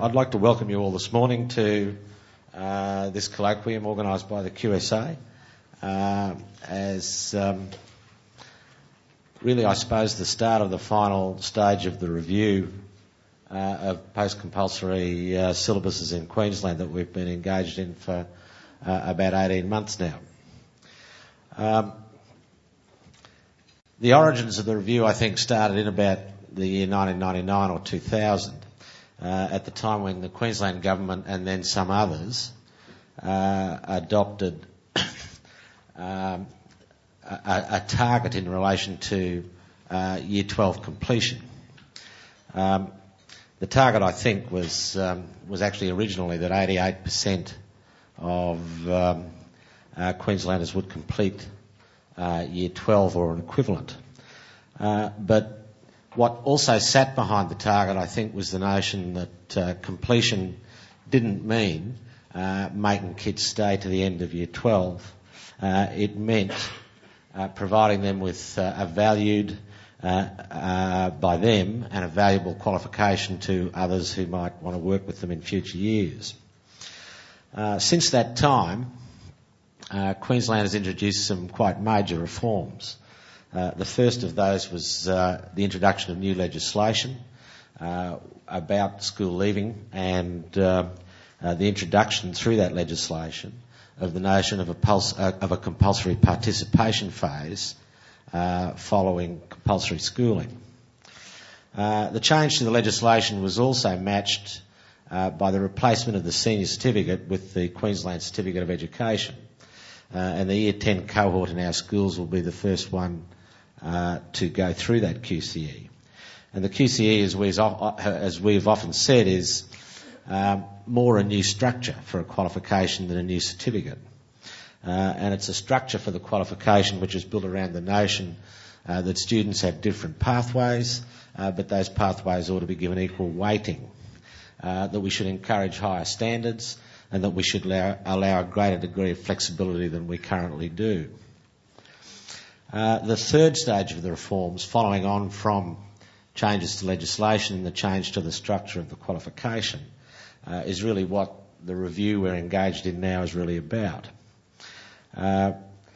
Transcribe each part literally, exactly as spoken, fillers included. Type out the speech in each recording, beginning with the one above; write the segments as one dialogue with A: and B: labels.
A: I'd like to welcome you all this morning to uh, this colloquium organised by the Q S A uh, as um, really, I suppose, the start of the final stage of the review uh, of post-compulsory uh, syllabuses in Queensland that we've been engaged in for uh, about eighteen months now. Um, the origins of the review, I think, started in about the year nineteen ninety-nine or two thousand. Uh, at the time when the Queensland government and then some others uh, adopted um, a, a target in relation to uh, Year twelve completion. Um, the target, I think, was um, was actually originally that eighty-eight percent of um, uh, Queenslanders would complete uh, Year twelve or an equivalent. Uh, but what also sat behind the target, I think, was the notion that uh, completion didn't mean uh, making kids stay to the end of Year twelve. Uh, it meant uh, providing them with uh, a valued, uh, uh, by them, and a valuable qualification to others who might want to work with them in future years. Uh, since that time, uh, Queensland has introduced some quite major reforms. Uh, the first of those was uh, the introduction of new legislation uh, about school leaving and uh, uh, the introduction through that legislation of the notion of a, pulse, uh, of a compulsory participation phase uh, following compulsory schooling. Uh, the change to the legislation was also matched uh, by the replacement of the senior certificate with the Queensland Certificate of Education. Uh, and the Year ten cohort in our schools will be the first one Uh, to go through that Q C E. And the Q C E, as we've, as we've often said, is um, more a new structure for a qualification than a new certificate. Uh, and it's a structure for the qualification which is built around the notion uh, that students have different pathways, uh, but those pathways ought to be given equal weighting, uh, that we should encourage higher standards, and that we should allow, allow a greater degree of flexibility than we currently do. Uh, the third stage of the reforms, following on from changes to legislation and the change to the structure of the qualification, uh, is really what the review we're engaged in now is really about. Uh,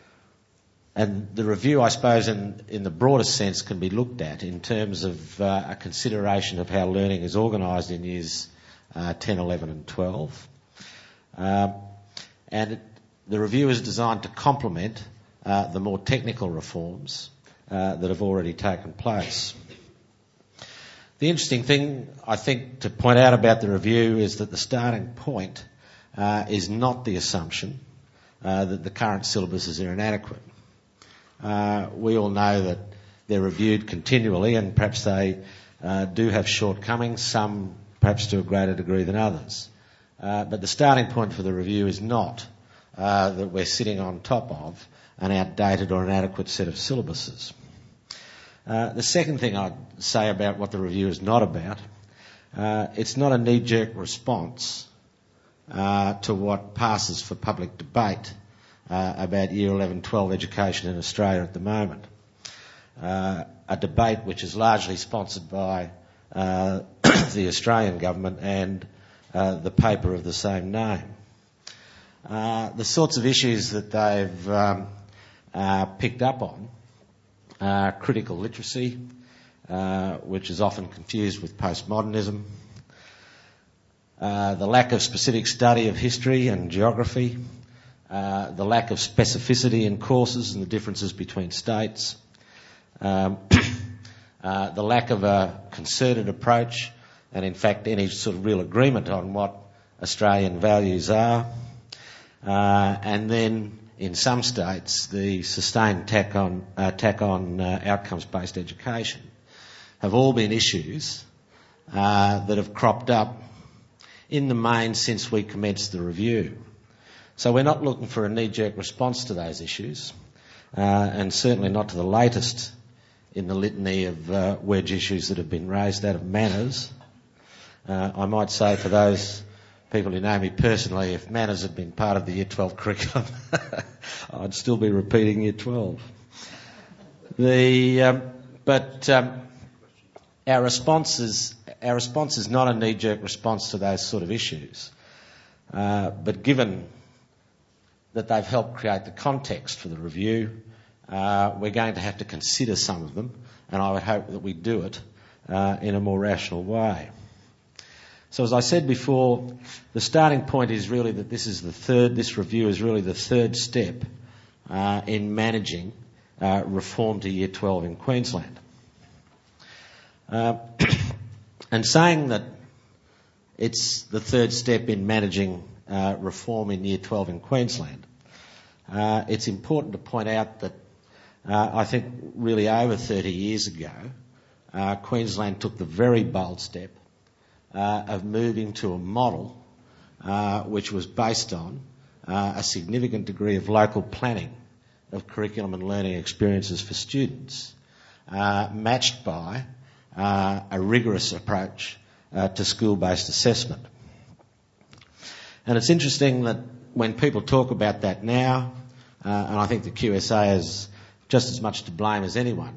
A: and the review, I suppose, in, in the broadest sense, can be looked at in terms of uh, a consideration of how learning is organised in years uh, ten, eleven and twelve. Uh, and it, the review is designed to complement Uh, the more technical reforms uh, that have already taken place. The interesting thing, I think, to point out about the review is that the starting point uh, is not the assumption uh, that the current syllabuses are inadequate. Uh, we all know that they're reviewed continually and perhaps they uh, do have shortcomings, some perhaps to a greater degree than others. Uh, but the starting point for the review is not uh, that we're sitting on top of an outdated or inadequate set of syllabuses. Uh, the second thing I'd say about what the review is not about, uh, it's not a knee-jerk response uh, to what passes for public debate uh, about Year eleven twelve education in Australia at the moment. Uh, a debate which is largely sponsored by uh, the Australian government and uh, the paper of the same name. Uh, the sorts of issues that they've um, Uh, picked up on uh, critical literacy, uh, which is often confused with postmodernism, uh, the lack of specific study of history and geography, uh, the lack of specificity in courses and the differences between states, um, uh, the lack of a concerted approach and in fact any sort of real agreement on what Australian values are, uh, and then in some states, the sustained tack on, uh, tack on uh, outcomes-based education have all been issues uh, that have cropped up in the main since we commenced the review. So we're not looking for a knee-jerk response to those issues, uh, and certainly not to the latest in the litany of uh, wedge issues that have been raised out of manners. Uh, I might say for those people who know me personally, if manners had been part of the Year twelve curriculum, I'd still be repeating Year twelve. The, um, but um, our response is, our response is not a knee-jerk response to those sort of issues, uh, but given that they've helped create the context for the review, uh, we're going to have to consider some of them, and I would hope that we do it uh, in a more rational way. So as I said before, the starting point is really that this is the third, this review is really the third step uh, in managing uh, reform to Year twelve in Queensland. Uh, and saying that it's the third step in managing uh, reform in Year twelve in Queensland, uh, it's important to point out that uh, I think really over thirty years ago, uh, Queensland took the very bold step uh, of moving to a model uh, which was based on uh, a significant degree of local planning of curriculum and learning experiences for students, uh, matched by Uh, a rigorous approach uh, to school-based assessment. And it's interesting that when people talk about that now, uh, and I think the Q S A is just as much to blame as anyone,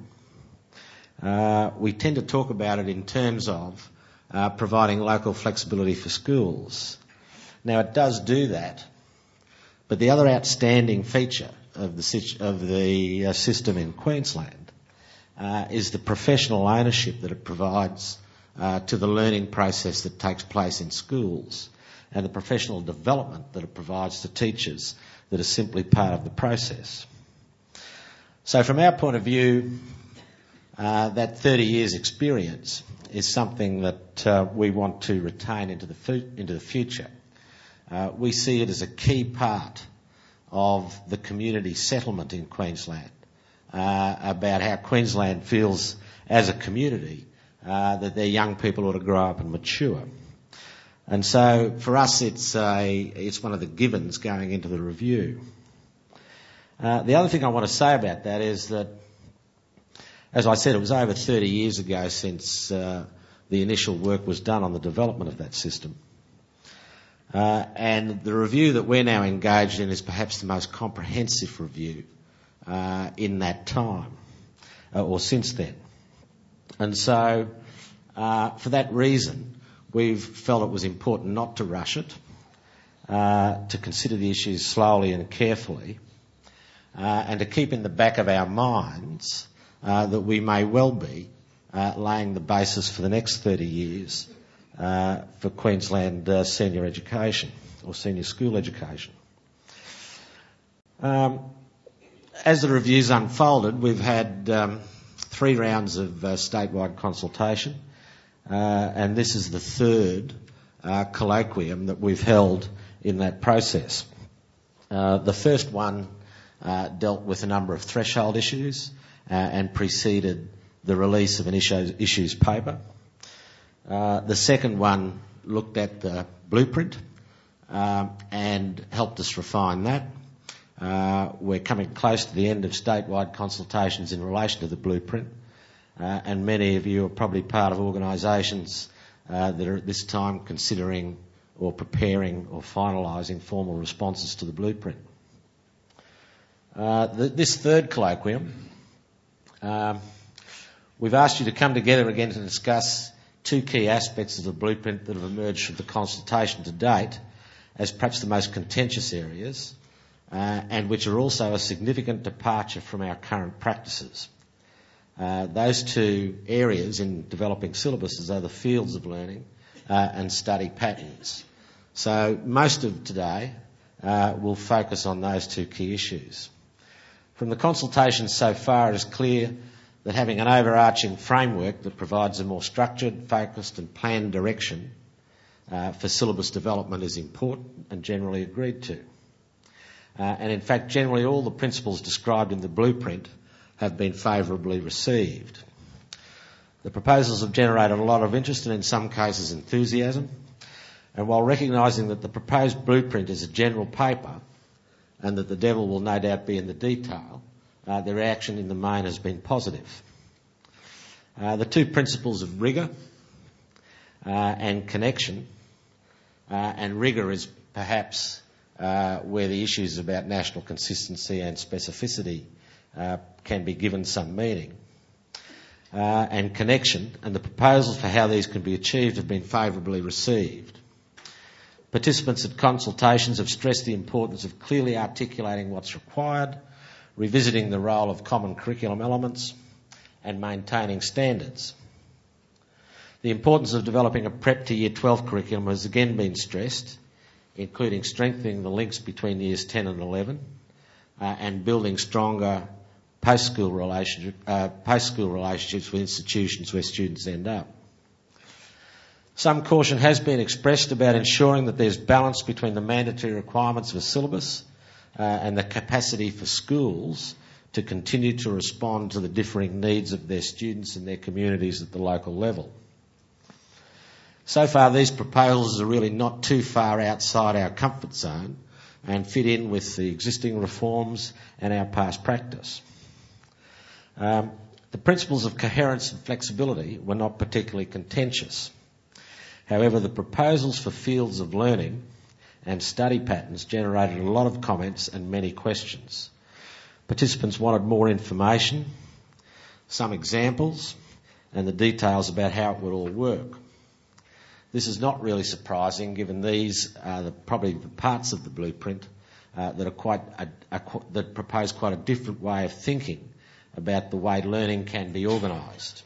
A: uh, we tend to talk about it in terms of uh, providing local flexibility for schools. Now, it does do that, but the other outstanding feature of the, situ- of the uh, system in Queensland Uh, is the professional ownership that it provides uh, to the learning process that takes place in schools, and the professional development that it provides to teachers that is simply part of the process. So from our point of view, uh, that thirty years experience is something that uh, we want to retain into the, fu- into the future. Uh, we see it as a key part of the community settlement in Queensland. Uh, about how Queensland feels as a community uh, that their young people ought to grow up and mature. And so for us it's a, it's one of the givens going into the review. Uh, the other thing I want to say about that is that, as I said, it was over thirty years ago since uh, the initial work was done on the development of that system. Uh, and the review that we're now engaged in is perhaps the most comprehensive review Uh, in that time, uh, or since then. And so, uh, for that reason, we've felt it was important not to rush it, uh, to consider the issues slowly and carefully, uh, and to keep in the back of our minds uh, that we may well be uh, laying the basis for the next thirty years uh, for Queensland uh, senior education, or senior school education. Um, As the reviews unfolded, we've had um, three rounds of uh, statewide consultation, uh, and this is the third uh, colloquium that we've held in that process. Uh, the first one uh, dealt with a number of threshold issues uh, and preceded the release of an issues, issues paper. Uh, the second one looked at the blueprint uh, and helped us refine that. Uh, we're coming close to the end of statewide consultations in relation to the blueprint, uh, and many of you are probably part of organisations uh, that are at this time considering or preparing or finalising formal responses to the blueprint. Uh, the, this third colloquium, um, we've asked you to come together again to discuss two key aspects of the blueprint that have emerged from the consultation to date as perhaps the most contentious areas, Uh, and which are also a significant departure from our current practices. Uh, those two areas in developing syllabuses are the fields of learning uh, and study patterns. So most of today uh, will focus on those two key issues. From the consultations so far, it is clear that having an overarching framework that provides a more structured, focused and planned direction uh, for syllabus development is important and generally agreed to. Uh, and in fact, generally all the principles described in the blueprint have been favourably received. The proposals have generated a lot of interest and in some cases enthusiasm. And while recognising that the proposed blueprint is a general paper and that the devil will no doubt be in the detail, uh, the reaction in the main has been positive. Uh, the two principles of rigour uh, and connection, uh, and rigour is perhaps Uh, where the issues about national consistency and specificity uh, can be given some meaning. uh, and connection, and the proposals for how these can be achieved have been favourably received. Participants at consultations have stressed the importance of clearly articulating what's required, revisiting the role of common curriculum elements, and maintaining standards. The importance of developing a prep to year twelve curriculum has again been stressed, including strengthening the links between years ten and eleven uh, and building stronger post-school relationship, uh, post-school relationships with institutions where students end up. Some caution has been expressed about ensuring that there's balance between the mandatory requirements of a syllabus uh, and the capacity for schools to continue to respond to the differing needs of their students and their communities at the local level. So far, these proposals are really not too far outside our comfort zone and fit in with the existing reforms and our past practice. Um, the principles of coherence and flexibility were not particularly contentious. However, the proposals for fields of learning and study patterns generated a lot of comments and many questions. Participants wanted more information, some examples, and the details about how it would all work. This is not really surprising, given these are the, probably the parts of the blueprint uh, that are quite a, a, that propose quite a different way of thinking about the way learning can be organised.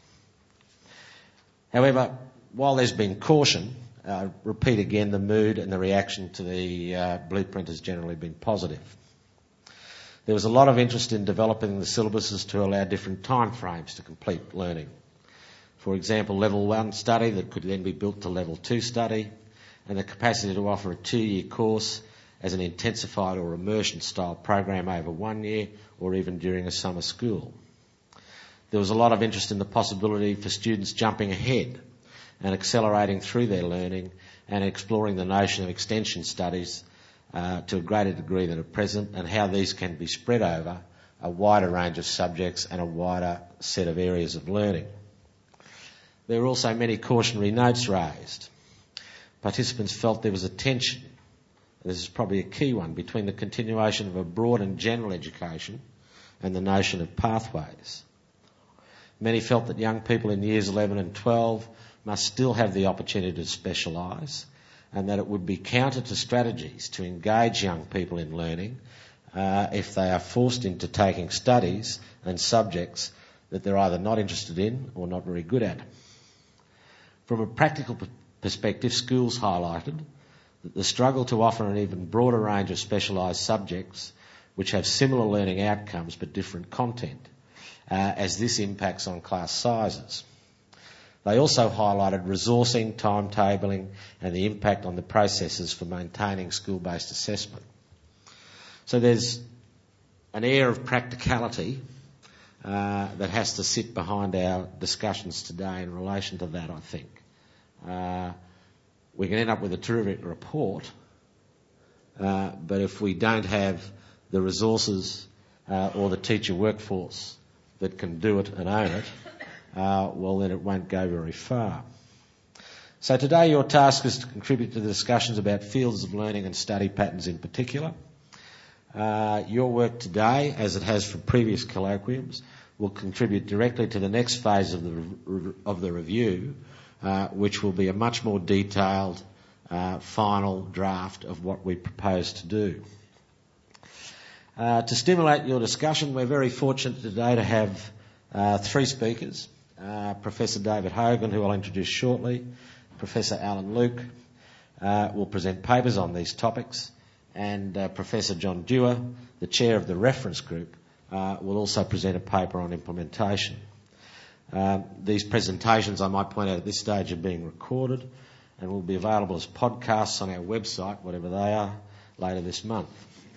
A: However, while there's been caution, uh, repeat again, the mood and the reaction to the uh, blueprint has generally been positive. There was a lot of interest in developing the syllabuses to allow different timeframes to complete learning. For example, level one study that could then be built to level two study, and the capacity to offer a two-year course as an intensified or immersion style program over one year or even during a summer school. There was a lot of interest in the possibility for students jumping ahead and accelerating through their learning and exploring the notion of extension studies uh, to a greater degree than at present, and how these can be spread over a wider range of subjects and a wider set of areas of learning. There were also many cautionary notes raised. Participants felt there was a tension, this is probably a key one, between the continuation of a broad and general education and the notion of pathways. Many felt that young people in years eleven and twelve must still have the opportunity to specialise, and that it would be counter to strategies to engage young people in learning uh, if they are forced into taking studies and subjects that they're either not interested in or not very good at. From a practical perspective, schools highlighted that the struggle to offer an even broader range of specialised subjects which have similar learning outcomes but different content, uh, as this impacts on class sizes. They also highlighted resourcing, timetabling, and the impact on the processes for maintaining school-based assessment. So there's an air of practicality Uh, that has to sit behind our discussions today in relation to that, I think. Uh, we can end up with a terrific report, uh, but if we don't have the resources uh, or the teacher workforce that can do it and own it, uh, well, then it won't go very far. So today your task is to contribute to the discussions about fields of learning and study patterns in particular. Uh, your work today, as it has for previous colloquiums, will contribute directly to the next phase of the re- of the review, uh, which will be a much more detailed uh, final draft of what we propose to do. Uh, to stimulate your discussion, we're very fortunate today to have uh, three speakers. Uh, Professor David Hogan, who I'll introduce shortly, Professor Alan Luke uh, will present papers on these topics, and uh, Professor John Dewar, the chair of the reference group, uh, will also present a paper on implementation. Um, these presentations, I might point out at this stage, are being recorded and will be available as podcasts on our website, whatever they are, later this month.